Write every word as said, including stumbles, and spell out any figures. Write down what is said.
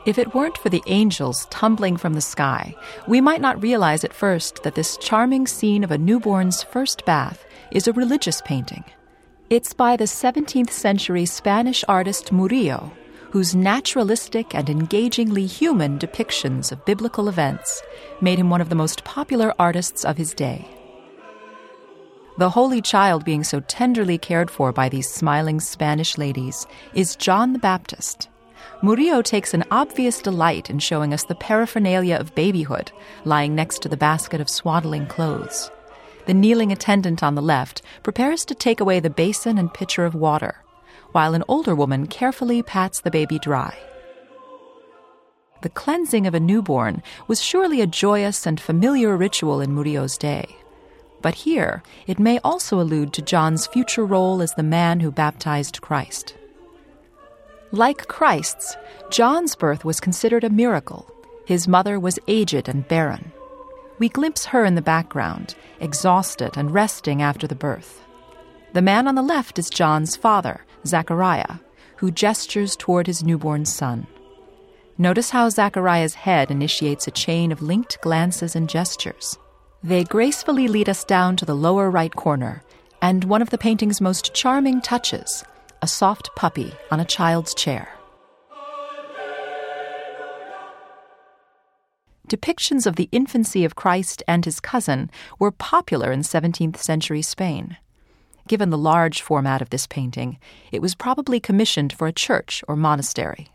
If it weren't for the angels tumbling from the sky, we might not realize at first that this charming scene of a newborn's first bath is a religious painting. It's by the seventeenth century Spanish artist Murillo, whose naturalistic and engagingly human depictions of biblical events made him one of the most popular artists of his day. The Holy Child being so tenderly cared for by these smiling Spanish ladies is John the Baptist. Murillo takes an obvious delight in showing us the paraphernalia of babyhood lying next to the basket of swaddling clothes. The kneeling attendant on the left prepares to take away the basin and pitcher of water, while an older woman carefully pats the baby dry. The cleansing of a newborn was surely a joyous and familiar ritual in Murillo's day. But here, it may also allude to John's future role as the man who baptized Christ. Like Christ's, John's birth was considered a miracle. His mother was aged and barren. We glimpse her in the background, exhausted and resting after the birth. The man on the left is John's father, Zechariah, who gestures toward his newborn son. Notice how Zechariah's head initiates a chain of linked glances and gestures. They gracefully lead us down to the lower right corner, and one of the painting's most charming touches, a soft puppy on a child's chair. Depictions of the infancy of Christ and his cousin were popular in seventeenth century Spain. Given the large format of this painting, it was probably commissioned for a church or monastery.